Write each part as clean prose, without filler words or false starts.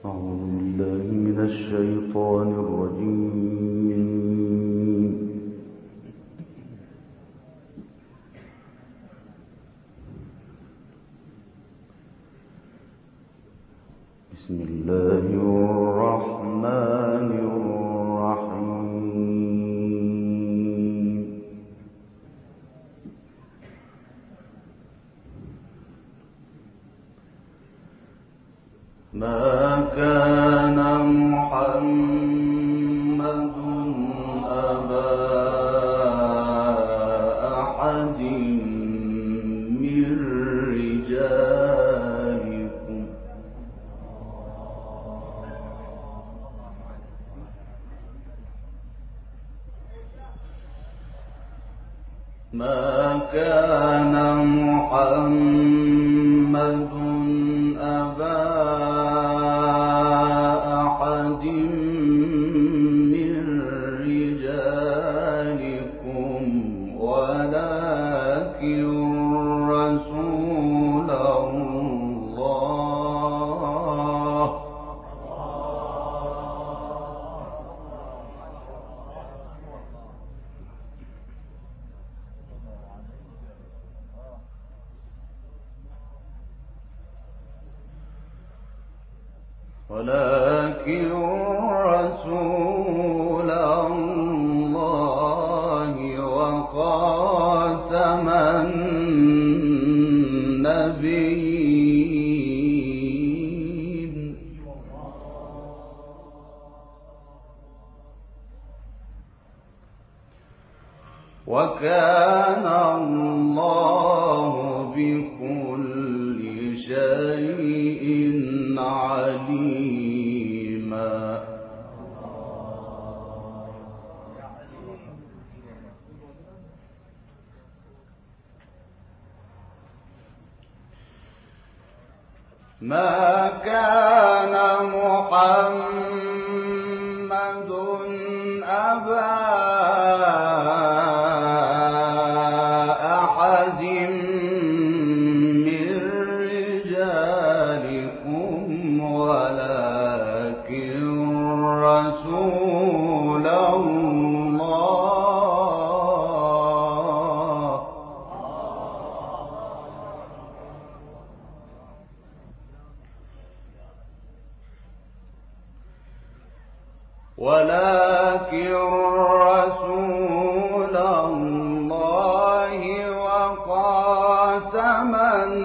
أعوذ بالله من الشيطان الرجيم. بسم الله الرحمن الرحيم. ما كان محمد أبا أحد من رجالكم ما كان محمد أبا أحد من رجالكم ولكن رسول الله وخاتم النبيين وكان الله بكل شيء عليما. ما كان محمد أبا أحد من رجالكم ولكن رسول الله وخاتم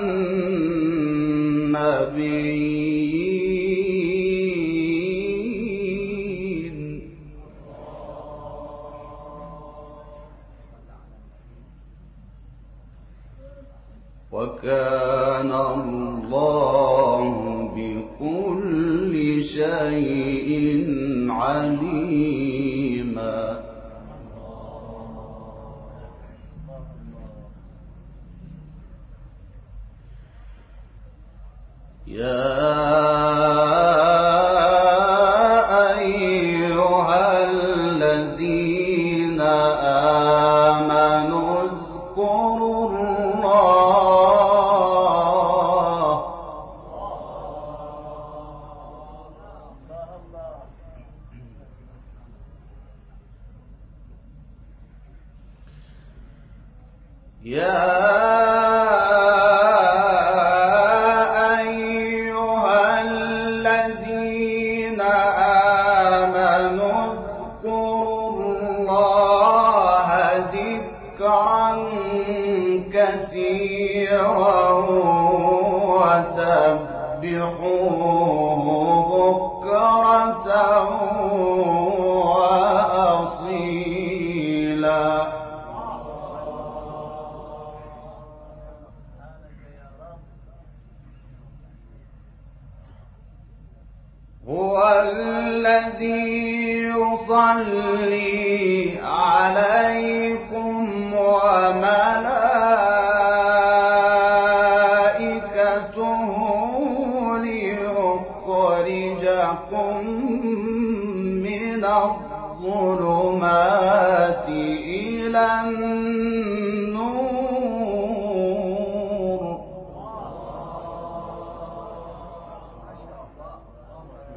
النبيين وكان الله بكل شيء عليما. يا أيها الذين آمنوا اذكروا الله ذكرا كثيرا وسبحوه بكرة وأصيلا. هو الذي يصلي عليكم وملائكته ليخرجكم من الظلمات إلى النور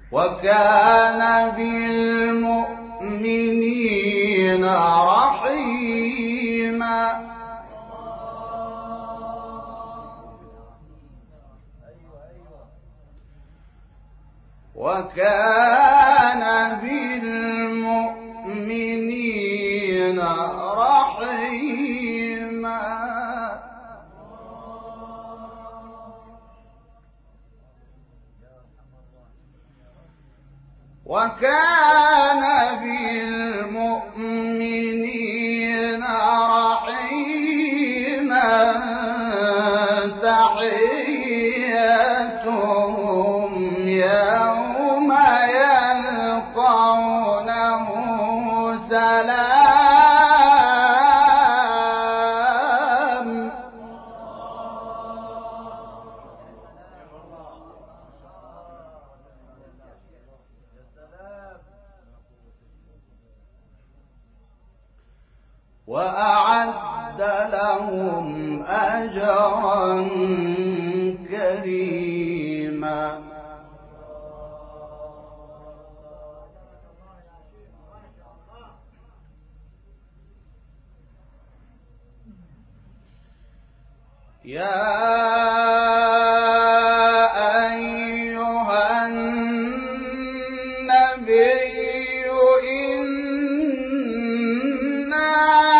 وكان بالمؤمنين رحيما. وكان بالمؤمنين رحيما. وكان بالمؤمنين رحيما. تحيتهم يوم يلقونه سلام. وأعد لهم أجرا كريما. يا أيها النبي إنا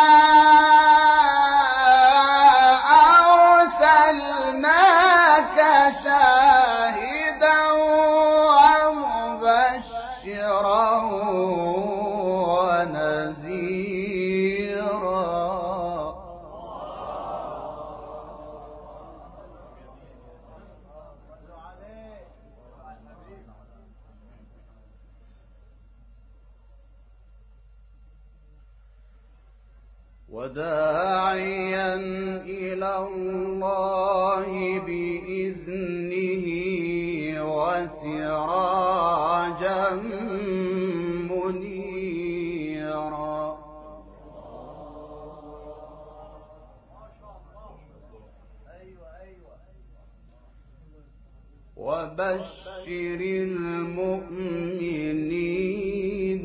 أرسلناك شاهدا ومبشرا ونذيرا. وداعيا إلى الله بإذنه وسراجا منيرا. وبشر المؤمنين.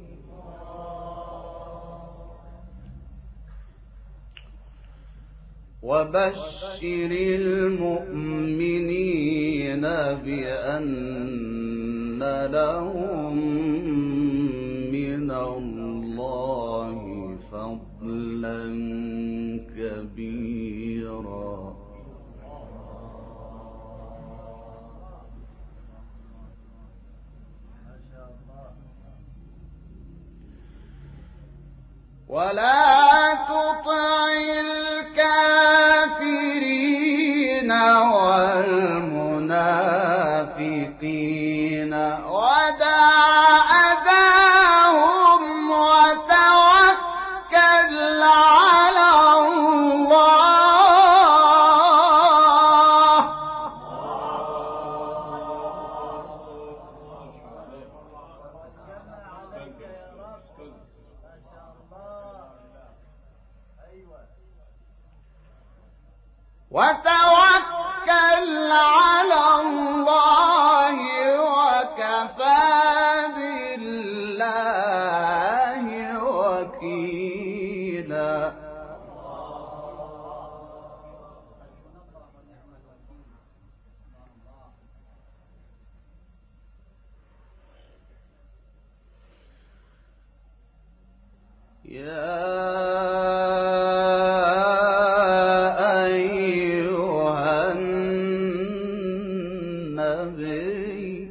وبشر المؤمنين بأن لهم من الله فضلا كبيرا. ولا تطع الكافرين والمنافقين ودع أذاهم وتوكل على الله. وتوكل على الله وكفى بالله وكيلا. يا أيها النبي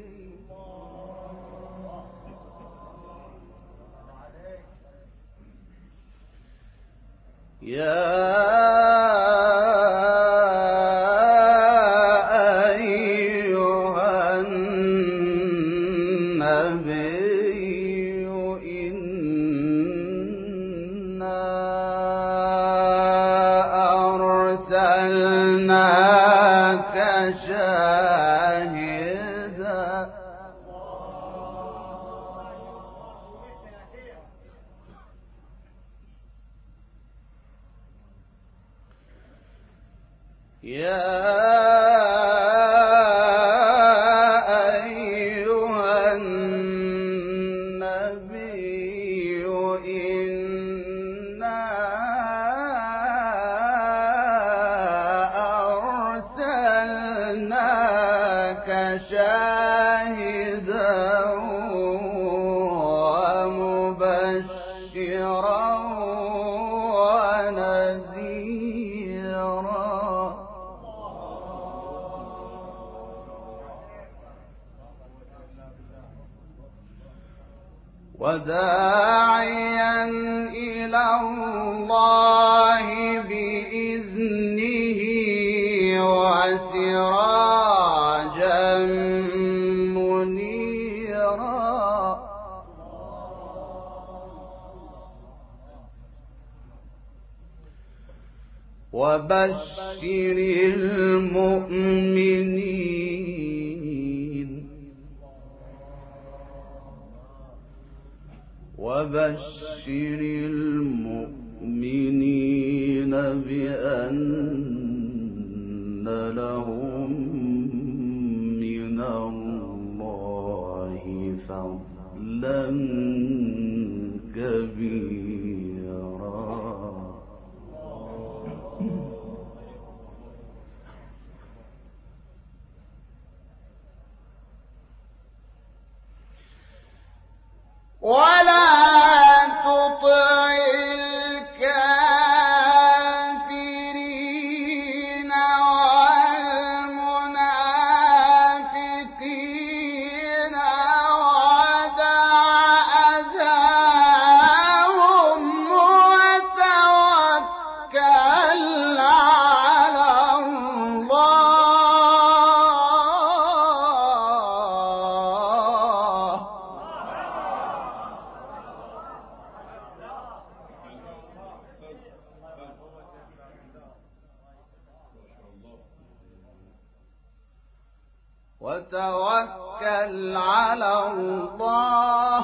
أرسلناك شاهدا يا أيها شاهدا ومبشرا ونذيرا وداعيا إلى الله بإذنه وسراجا منيرا وبشر المؤمنين بأن لهم من الله فضلا كبيرا ولا تطع الكافرين والمنافقين ودع أذاهم وتوكل على الله وتوكل على الله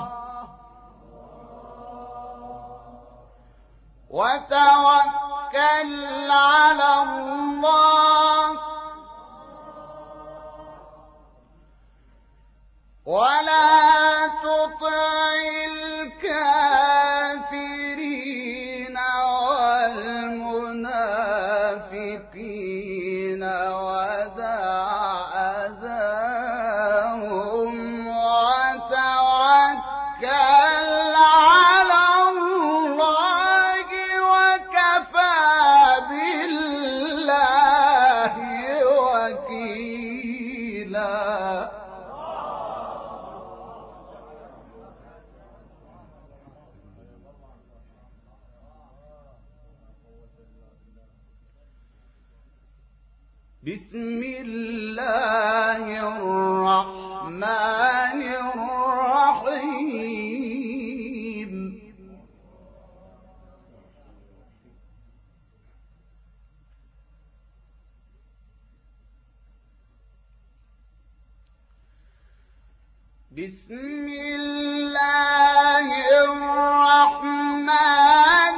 وتوكل على الله ولا تطع الكافرين والمنافقين ودع أذاهم وتوكل على الله وكفى بالله وكيلا بسم الله الرحمن الرحيم بسم الله الرحمن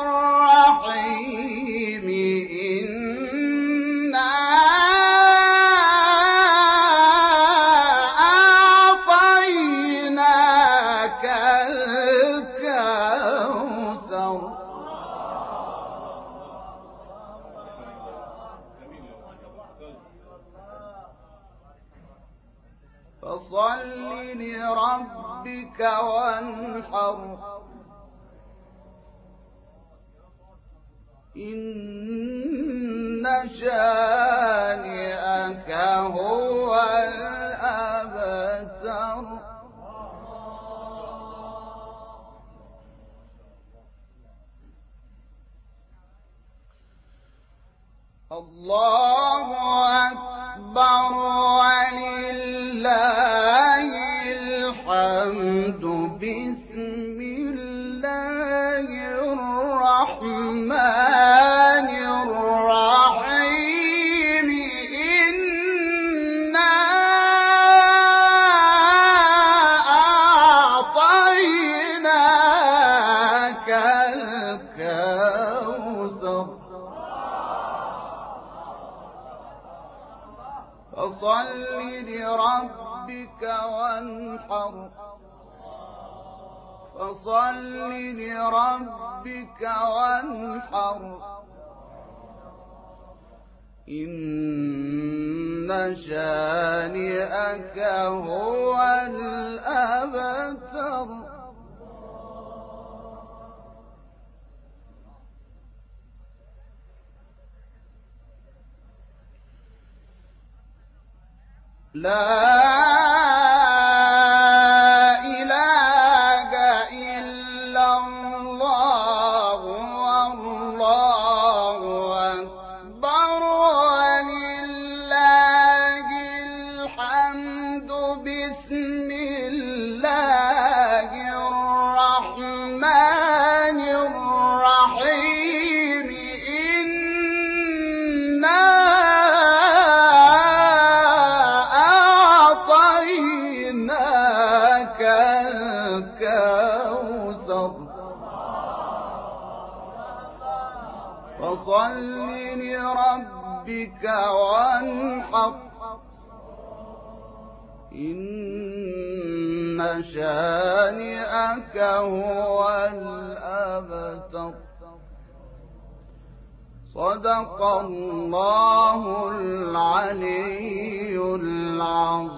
الرحيم إنا أعطيناك الكوثر فصل لربك وانحر إن شانئك هو الأبتر الله أكبر ولله الحمد بسم الله الرحمن الرحيم إنا أعطيناك الكوثر فصل لربك وانحر فصل لربك وانحر إن شانئك هو الأبتر. لا إله إلا الله والله أكبر ولله الحمد. بسم الله الرحمن الرحيم. إنا أعطيناك الكوثر فصل لربك وانحر. إن شانئك هو الأبتر. صدق الله العلي العظيم.